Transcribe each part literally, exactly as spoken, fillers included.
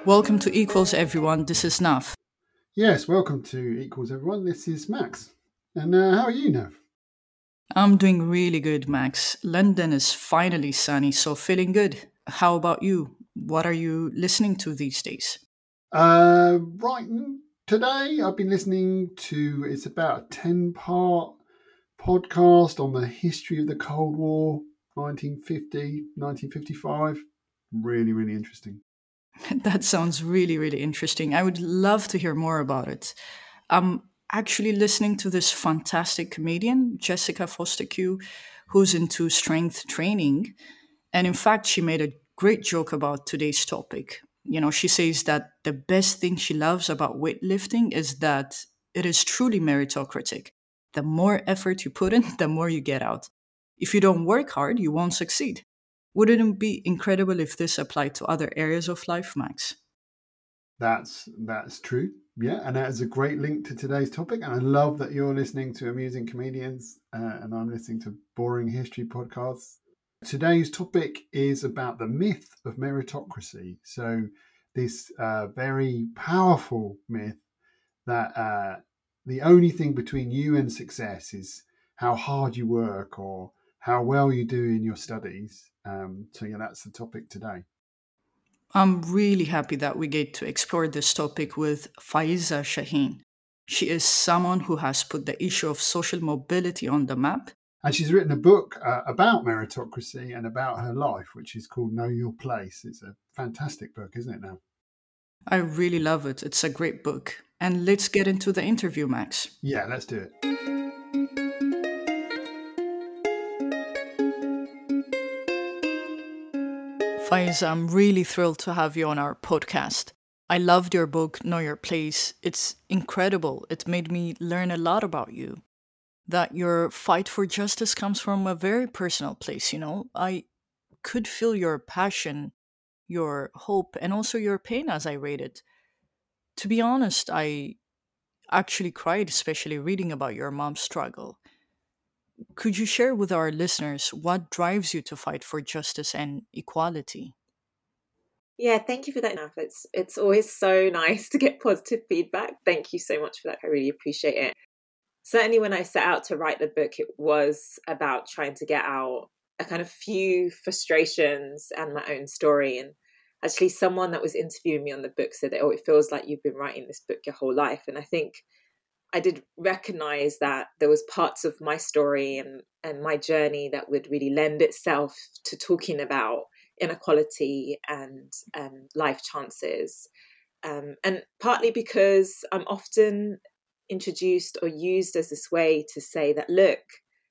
Welcome to Equals Everyone. This is Nav. Yes, welcome to Equals Everyone. This is Max. And uh, how are you, Nav? I'm doing really good, Max. London is finally sunny, so feeling good. How about you? What are you listening to these days? Uh, right, today I've been listening to, it's about a ten-part podcast on the history of the Cold War, nineteen fifty, nineteen fifty-five. Really, really interesting. That sounds really, really interesting. I would love to hear more about it. I'm actually listening to this fantastic comedian, Jessica Foster-Q, who's into strength training. And in fact, she made a great joke about today's topic. You know, she says that the best thing she loves about weightlifting is that it is truly meritocratic. The more effort you put in, the more you get out. If you don't work hard, you won't succeed. Wouldn't it be incredible if this applied to other areas of life, Max? That's that's true. Yeah, and that is a great link to today's topic. And I love that you're listening to amusing comedians uh, and I'm listening to boring history podcasts. Today's topic is about the myth of meritocracy. So, this uh, very powerful myth that uh, the only thing between you and success is how hard you work or how well you do in your studies. Um, so, yeah, that's the topic today. I'm really happy that we get to explore this topic with Faiza Shaheen. She is someone who has put the issue of social mobility on the map. And she's written a book uh, about meritocracy and about her life, which is called Know Your Place. It's a fantastic book, isn't it now? I really love it. It's a great book. And let's get into the interview, Max. Yeah, let's do it. Faiza, I'm really thrilled to have you on our podcast. I loved your book, Know Your Place. It's incredible. It made me learn a lot about you. That your fight for justice comes from a very personal place, you know? I could feel your passion, your hope, and also your pain as I read it. To be honest, I actually cried, especially reading about your mom's struggle. Could you share with our listeners what drives you to fight for justice and equality? Yeah, thank you for that, Naf. It's it's always so nice to get positive feedback. Thank you so much for that. I really appreciate it. Certainly when I set out to write the book, it was about trying to get out a kind of few frustrations and my own story. And actually someone that was interviewing me on the book said that, oh, it feels like you've been writing this book your whole life. And I think I did recognize that there was parts of my story and, and my journey that would really lend itself to talking about inequality and um, life chances. Um, and partly because I'm often introduced or used as this way to say that, look,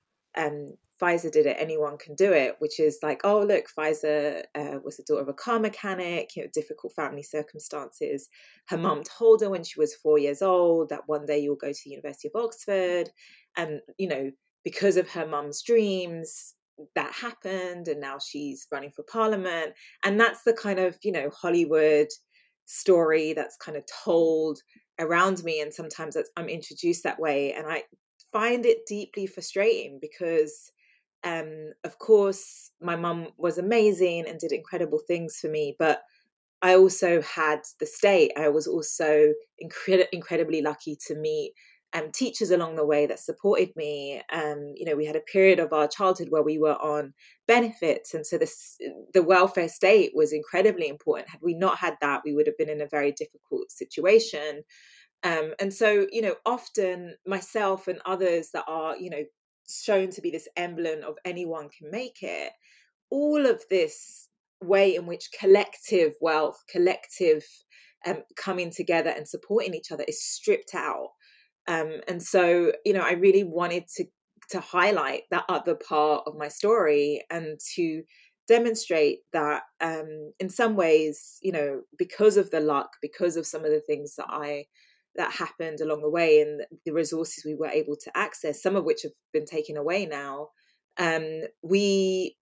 um, Pfizer did it, anyone can do it, which is like, oh, look, Pfizer uh, was the daughter of a car mechanic, you know, difficult family circumstances. Her mum told her when she was four years old that one day you'll go to the University of Oxford. And, you know, because of her mum's dreams, that happened. And now she's running for parliament. And that's the kind of, you know, Hollywood story that's kind of told around me. And sometimes I'm introduced that way. And I find it deeply frustrating because um, of course, my mum was amazing and did incredible things for me, but I also had the state. I was also incred- incredibly lucky to meet um, teachers along the way that supported me. Um, you know, we had a period of our childhood where we were on benefits, and so this, the welfare state was incredibly important. Had we not had that, we would have been in a very difficult situation. Um, and so, you know, often myself and others that are, you know, shown to be this emblem of anyone can make it, all of this way in which collective wealth, collective um, coming together and supporting each other is stripped out. Um, and so, you know, I really wanted to to highlight that other part of my story and to demonstrate that um, in some ways, you know, because of the luck, because of some of the things that I that happened along the way and the resources we were able to access, some of which have been taken away now, um, we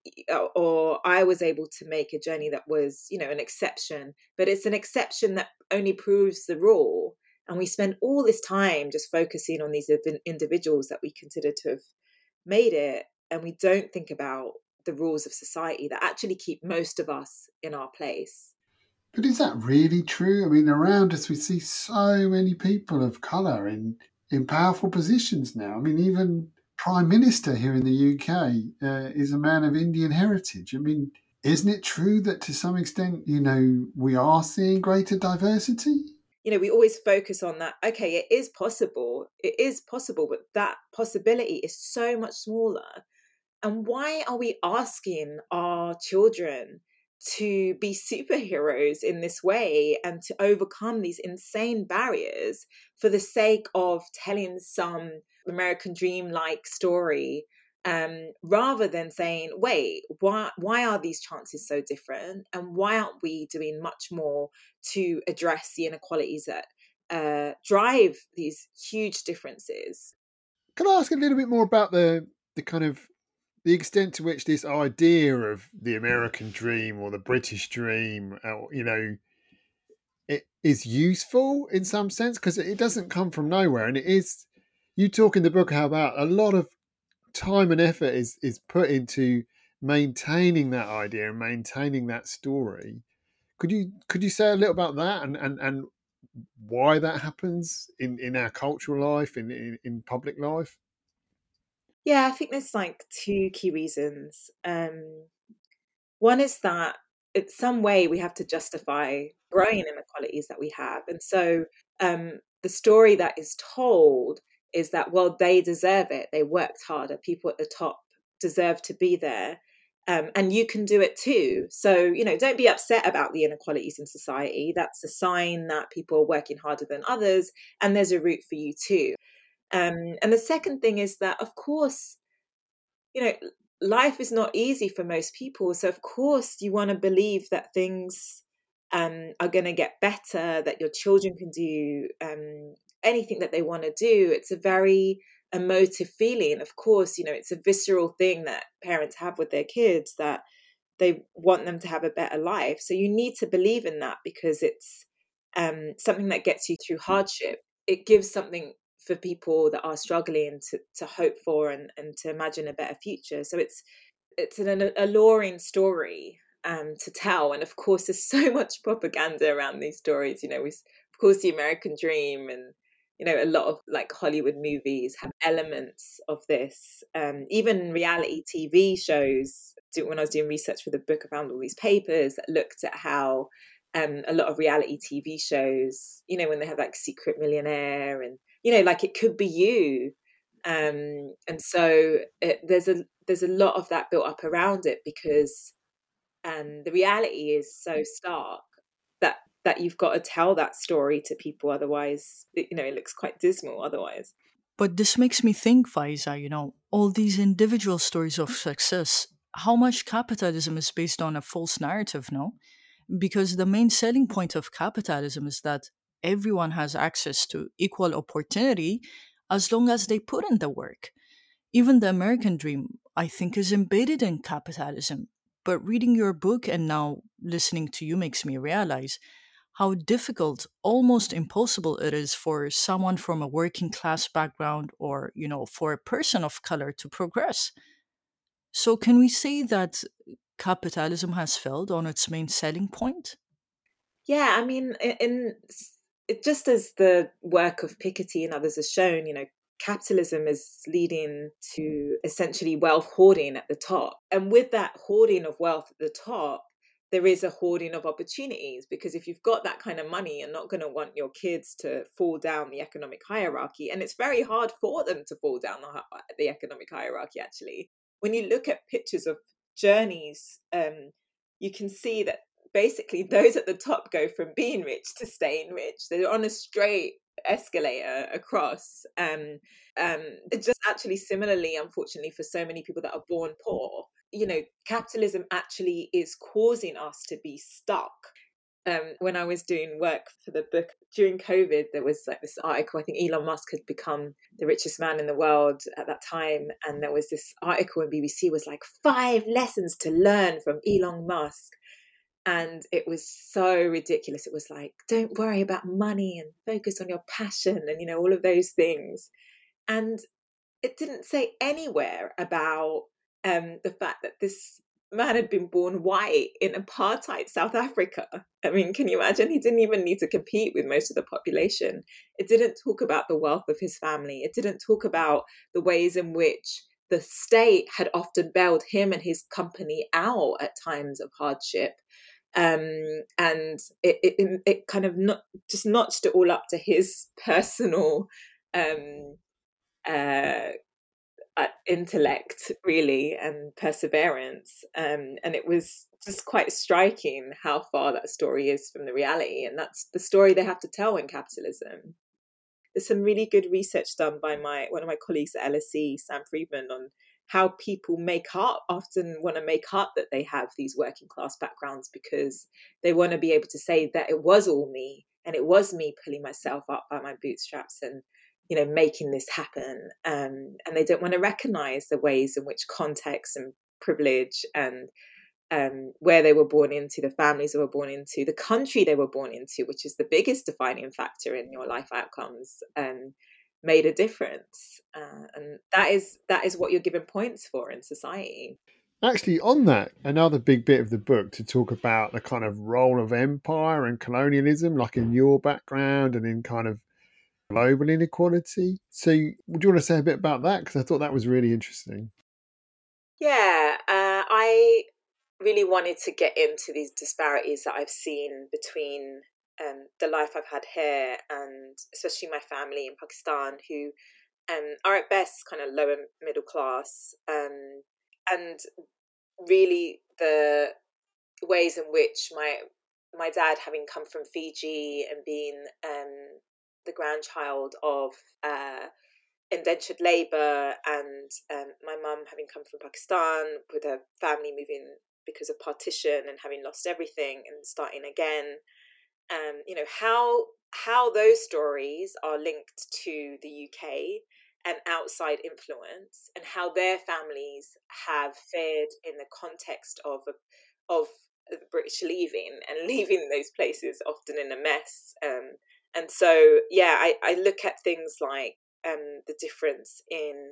or I was able to make a journey that was, you know, an exception, but it's an exception that only proves the rule. And we spend all this time just focusing on these individuals that we consider to have made it. And we don't think about the rules of society that actually keep most of us in our place. But is that really true? I mean, around us, we see so many people of colour in, in powerful positions now. I mean, even Prime Minister here in the U K uh, is a man of Indian heritage. I mean, isn't it true that to some extent, you know, we are seeing greater diversity? You know, we always focus on that. Okay, it is possible. It is possible, but that possibility is so much smaller. And why are we asking our children to be superheroes in this way and to overcome these insane barriers for the sake of telling some American dream like story? Um, rather than saying, wait, why why are these chances so different? And why aren't we doing much more to address the inequalities that uh, drive these huge differences? Can I ask a little bit more about the the kind of the extent to which this idea of the American dream or the British dream, or, you know, it is useful in some sense, because it doesn't come from nowhere, and it is. You talk in the book how about a lot of time and effort is is put into maintaining that idea and maintaining that story. Could you could you say a little about that, and and, and why that happens in, in our cultural life, in, in in public life? Yeah, I think there's like two key reasons. Um, one is that in some way we have to justify growing inequalities that we have. And so um, the story that is told is that, well, they deserve it. They worked harder. People at the top deserve to be there. Um, and you can do it too. So, you know, don't be upset about the inequalities in society. That's a sign that people are working harder than others. And there's a route for you too. Um, and the second thing is that, of course, you know, life is not easy for most people. So, of course, you want to believe that things um, are going to get better, that your children can do um, anything that they want to do. It's a very emotive feeling. Of course, you know, it's a visceral thing that parents have with their kids, that they want them to have a better life. So, you need to believe in that because it's um, something that gets you through hardship. It gives something for people that are struggling to, to hope for and, and to imagine a better future. So it's it's an alluring story um, to tell. And of course, there's so much propaganda around these stories. You know, we, of course, the American dream and, you know, a lot of like Hollywood movies have elements of this. Um, even reality T V shows. When I was doing research for the book, I found all these papers that looked at how um, a lot of reality T V shows, you know, when they have like Secret Millionaire and, you know, like it could be you. Um, and so it, there's a there's a lot of that built up around it because um, the reality is so stark that that you've got to tell that story to people. Otherwise, you know, it looks quite dismal otherwise. But this makes me think, Faiza, you know, all these individual stories of success, how much capitalism is based on a false narrative, no? Because the main selling point of capitalism is that everyone has access to equal opportunity as long as they put in the work. Even the American dream, I think, is embedded in capitalism. But reading your book and now listening to you makes me realize how difficult, almost impossible it is for someone from a working class background or, you know, for a person of color to progress. So, can we say that capitalism has failed on its main selling point? Yeah, I mean, in, in it, just as the work of Piketty and others has shown, you know, capitalism is leading to essentially wealth hoarding at the top. And with that hoarding of wealth at the top, there is a hoarding of opportunities because if you've got that kind of money, you're not going to want your kids to fall down the economic hierarchy. And it's very hard for them to fall down the, the economic hierarchy, actually. When you look at pictures of journeys, um, you can see that basically those at the top go from being rich to staying rich. They're on a straight escalator across. Um, um, just actually similarly, unfortunately, for so many people that are born poor, you know, capitalism actually is causing us to be stuck. Um, when I was doing work for the book during COVID, there was like this article. I think Elon Musk had become the richest man in the world at that time. And there was this article in B B C was like five lessons to learn from Elon Musk. And it was so ridiculous. It was like, don't worry about money and focus on your passion and, you know, all of those things. And it didn't say anywhere about um, the fact that this man had been born white in apartheid South Africa. I mean, can you imagine? He didn't even need to compete with most of the population. It didn't talk about the wealth of his family. It didn't talk about the ways in which the state had often bailed him and his company out at times of hardship. Um, and it, it, it kind of not, just notched it all up to his personal um, uh, uh, intellect, really, and perseverance. Um, and it was just quite striking how far that story is from the reality. And that's the story they have to tell in capitalism. There's some really good research done by my one of my colleagues at L S E, Sam Friedman, on how people make up, often want to make up that they have these working class backgrounds because they want to be able to say that it was all me and it was me pulling myself up by my bootstraps and, you know, making this happen. Um, and they don't want to recognize the ways in which context and privilege and um, where they were born into, the families they were born into, the country they were born into, which is the biggest defining factor in your life outcomes, um, made a difference. Uh, and that is that is what you're given points for in society. Actually, on that, another big bit of the book to talk about the kind of role of empire and colonialism, like in your background and in kind of global inequality. So would you want to say a bit about that? Because I thought that was really interesting. Yeah, uh, I really wanted to get into these disparities that I've seen between um, the life I've had here and especially my family in Pakistan, who um, are at best kind of lower middle class, um, and really the ways in which my my dad, having come from Fiji and being um, the grandchild of uh, indentured labour, and um, my mum having come from Pakistan with her family moving because of partition and having lost everything and starting again. Um, you know, how how those stories are linked to the U K and outside influence, and how their families have fared in the context of of the British leaving and leaving those places often in a mess. Um, and so, yeah, I, I look at things like um, the difference in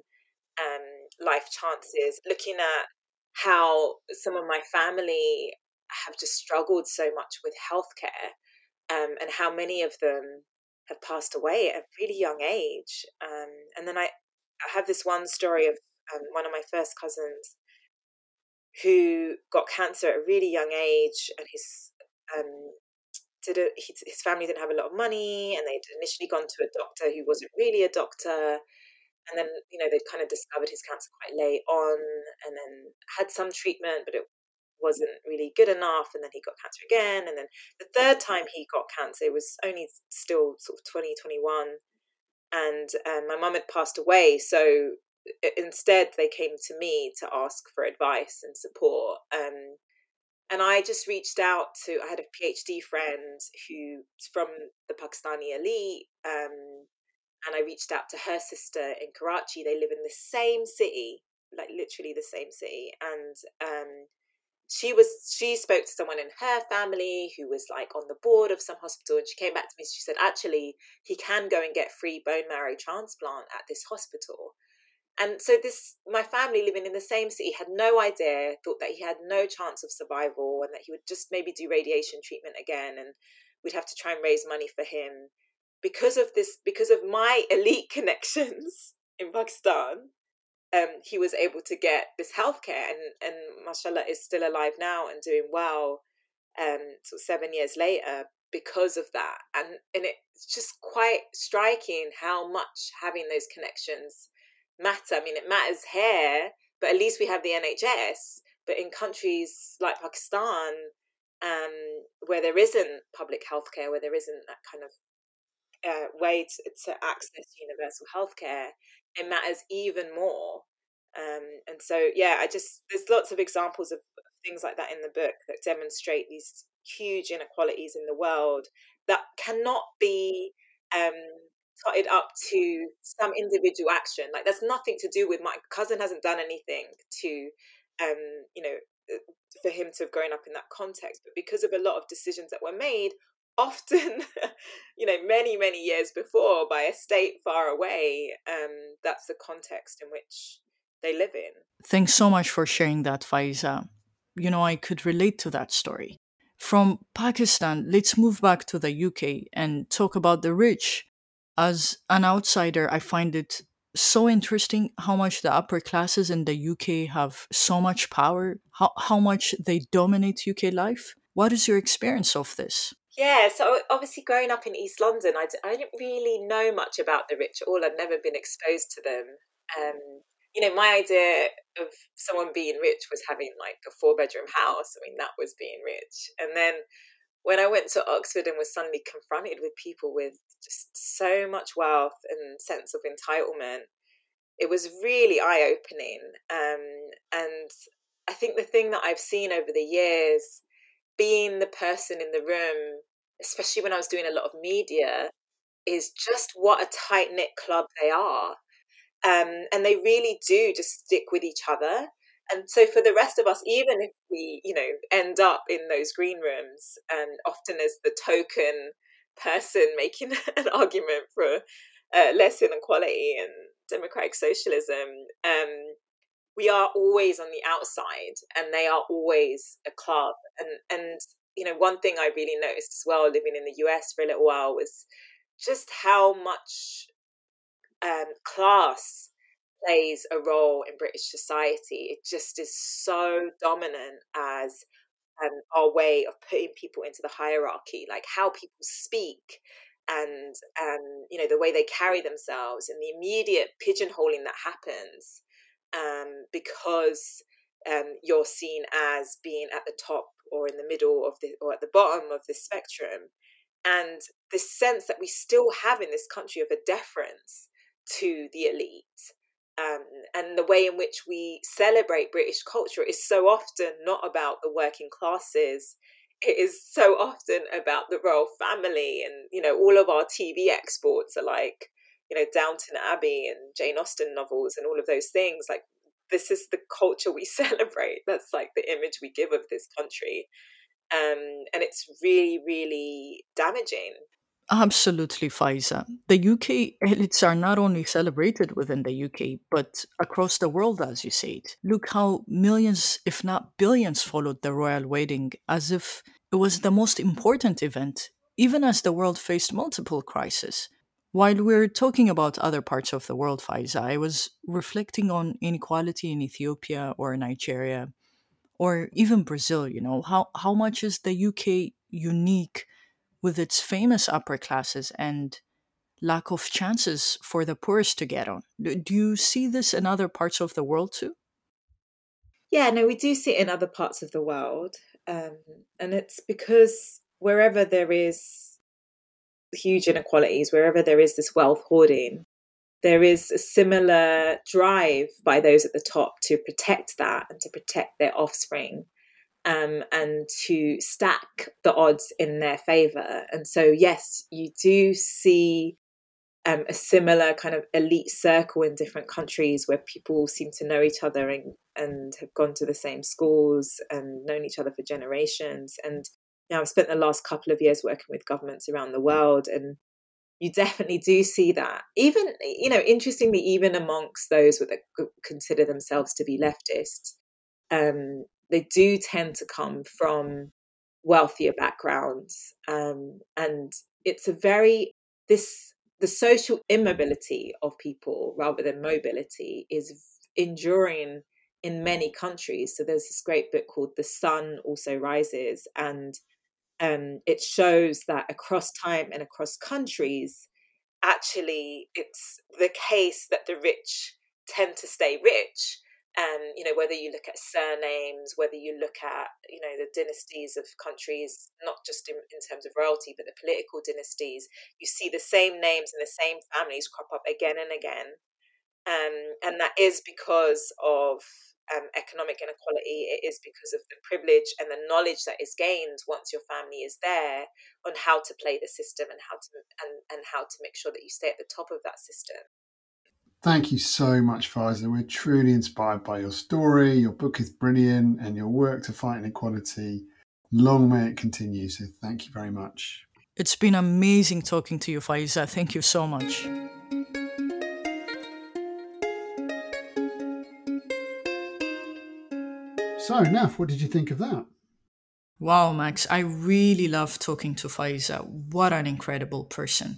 um, life chances, looking at how some of my family have just struggled so much with healthcare, um, and how many of them have passed away at a really young age. Um, and then I, I have this one story of um, one of my first cousins who got cancer at a really young age, and his um, did a, his, his family didn't have a lot of money, and they'd initially gone to a doctor who wasn't really a doctor. And then, you know, they'd kind of discovered his cancer quite late on, and then had some treatment, but it wasn't really good enough. And then he got cancer again. And then the third time he got cancer, it was only still sort of twenty twenty-one. And um, my mum had passed away. So instead, they came to me to ask for advice and support. Um, and I just reached out to, I had a PhD friend who's from the Pakistani elite. Um, and I reached out to her sister in Karachi. They live in the same city, like literally the same city. And um, she was she spoke to someone in her family who was like on the board of some hospital, and she came back to me. She said, actually, he can go and get free bone marrow transplant at this hospital. And so this, my family living in the same city had no idea, thought that he had no chance of survival and that he would just maybe do radiation treatment again, and we'd have to try and raise money for him. Because of this, because of my elite connections in Pakistan, um, he was able to get this healthcare, and, and mashallah is still alive now and doing well, um, sort of seven years later because of that. And, and it's just quite striking how much having those connections matter. I mean, it matters here, but at least we have the N H S. But in countries like Pakistan, um, where there isn't public healthcare, where there isn't that kind of uh, way to, to access universal healthcare, it matters even more. Um, and so, yeah, I just, there's lots of examples of things like that in the book that demonstrate these huge inequalities in the world that cannot be um, totted up to some individual action. Like, that's nothing to do with my cousin hasn't done anything to, um, you know, for him to have grown up in that context, but because of a lot of decisions that were made, often, you know, many, many years before by a state far away, um, that's the context in which they live in. Thanks so much for sharing that, Faiza. you know, I could relate to that story. From Pakistan, let's move back to the U K and talk about the rich. As an outsider, I find it so interesting how much the upper classes in the U K have so much power, how, how much they dominate U K life. What is your experience of this? Yeah, so obviously growing up in East London, I, d- I didn't really know much about the rich at all. I'd never been exposed to them. Um, you know, my idea of someone being rich was having like a four bedroom house. I mean, that was being rich. And then when I went to Oxford and was suddenly confronted with people with just so much wealth and sense of entitlement, it was really eye opening. Um, and I think the thing that I've seen over the years, being the person in the room, especially when I was doing a lot of media, is just what a tight knit club they are. Um, and they really do just stick with each other. And so for the rest of us, even if we, you know, end up in those green rooms, and often as the token person making an argument for uh, less inequality and democratic socialism, um, we are always on the outside, and they are always a club. And and you know, one thing I really noticed as well, living in the U S for a little while, was just how much um, class plays a role in British society. It just is so dominant as um, our way of putting people into the hierarchy, like how people speak, and um, you know, the way they carry themselves, and the immediate pigeonholing that happens um, because um, you're seen as being at the top or in the middle of the or at the bottom of the spectrum. And the sense that we still have in this country of a deference to the elite, um, and the way in which we celebrate British culture is so often not about the working classes. It is so often about the royal family, and you know, all of our T V exports are like, you know, Downton Abbey and Jane Austen novels and all of those things. Like, this is the culture we celebrate. That's like the image we give of this country. Um, and it's really, really damaging. Absolutely, Faiza. The U K elites are not only celebrated within the U K, but across the world, as you said. Look how millions, if not billions, followed the royal wedding as if it was the most important event, even as the world faced multiple crises. While we're talking about other parts of the world, Faiza, I was reflecting on inequality in Ethiopia or Nigeria or even Brazil. You know, how, how much is the U K unique with its famous upper classes and lack of chances for the poorest to get on? Do do you see this in other parts of the world too? Yeah, no, we do see it in other parts of the world. Um, and it's because wherever there is huge inequalities, wherever there is this wealth hoarding, there is a similar drive by those at the top to protect that and to protect their offspring, um, and to stack the odds in their favor. And so, yes, you do see um, a similar kind of elite circle in different countries where people seem to know each other, and, and have gone to the same schools and known each other for generations. And you know, I've spent the last couple of years working with governments around the world, and you definitely do see that. Even, you know, interestingly, even amongst those that consider themselves to be leftists, um, they do tend to come from wealthier backgrounds, um, and it's a very this the social immobility of people rather than mobility is enduring in many countries. So there's this great book called The Sun Also Rises, and um, it shows that across time and across countries, actually it's the case that the rich tend to stay rich. Um, you know, whether you look at surnames, whether you look at, you know, the dynasties of countries, not just in, in terms of royalty, but the political dynasties, you see the same names and the same families crop up again and again. Um, and that is because of um, economic inequality. It is because of the privilege and the knowledge that is gained once your family is there on how to play the system, and how to and, and how to make sure that you stay at the top of that system. Thank you so much, Faiza. We're truly inspired by your story. Your book is brilliant, and your work to fight inequality. Long may it continue. So thank you very much. It's been amazing talking to you, Faiza. Thank you so much. So So, Naf, what did you think of that? Wow, Max, I really love talking to Faiza. What an incredible person.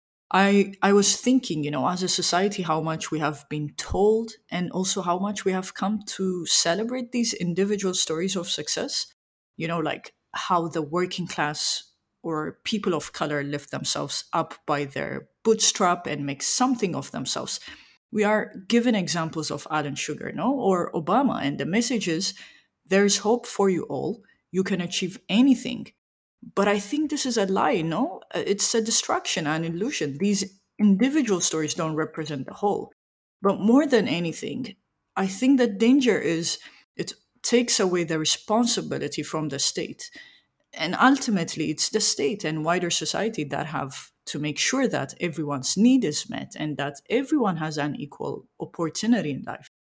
I I was thinking, you know, as a society, how much we have been told, and also how much we have come to celebrate these individual stories of success. You know, like how the working class or people of color lift themselves up by their bootstrap and make something of themselves. We are given examples of Alan Sugar, no, or Obama, and the message is there's hope for you all. You can achieve anything. But I think this is a lie, no? Uh, It's a distraction, an illusion. These individual stories don't represent the whole. But more than anything, I think the danger is it takes away the responsibility from the state. And ultimately, it's the state and wider society that have to make sure that everyone's need is met and that everyone has an equal opportunity in life.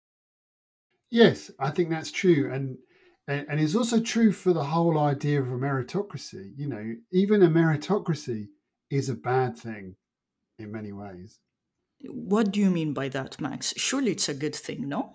Yes, I think that's true. And, and and it's also true for the whole idea of a meritocracy. You know, even a meritocracy is a bad thing in many ways. What do you mean by that, Max? Surely it's a good thing, no?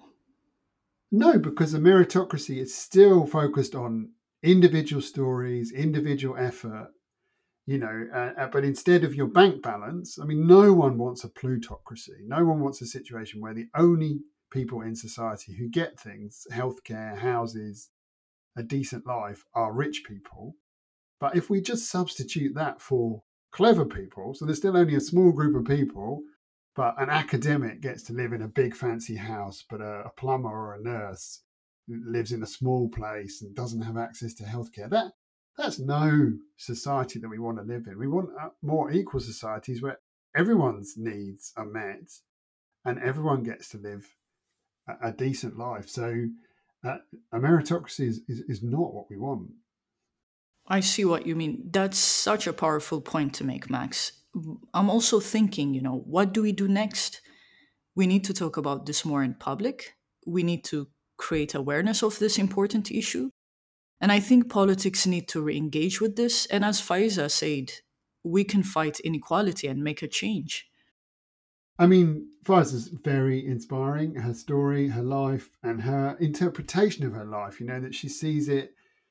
No, because a meritocracy is still focused on individual stories, individual effort, you know, uh, uh, but instead of your bank balance, I mean, no one wants a plutocracy. No one wants a situation where the only people in society who get things, healthcare, houses, a decent life, are rich people. But if we just substitute that for clever people, so there's still only a small group of people, but an academic gets to live in a big fancy house, but a, a plumber or a nurse lives in a small place and doesn't have access to healthcare. That that's no society that we want to live in. We want uh, more equal societies where everyone's needs are met and everyone gets to live a, a decent life. So uh, a meritocracy is, is, is not what we want. I see what you mean. That's such a powerful point to make, Max. I'm also thinking, you know, what do we do next? We need to talk about this more in public. We need to create awareness of this important issue. And I think politics need to re engage with this. And as Faiza said, we can fight inequality and make a change. I mean, Faiza's very inspiring. Her story, her life, and her interpretation of her life, you know, that she sees it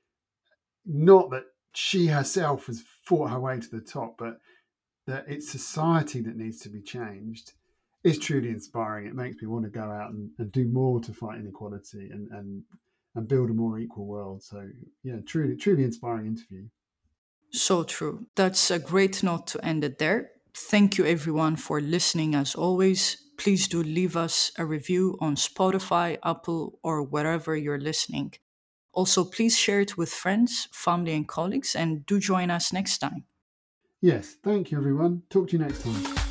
not that she herself has fought her way to the top, but that it's society that needs to be changed is truly inspiring. It makes me want to go out and, and do more to fight inequality and, and and build a more equal world. So yeah, truly, truly inspiring interview. So true. That's a great note to end it there. Thank you, everyone, for listening as always. Please do leave us a review on Spotify, Apple, or wherever you're listening. Also, please share it with friends, family, and colleagues, and do join us next time. Yes, thank you everyone. Talk to you next time.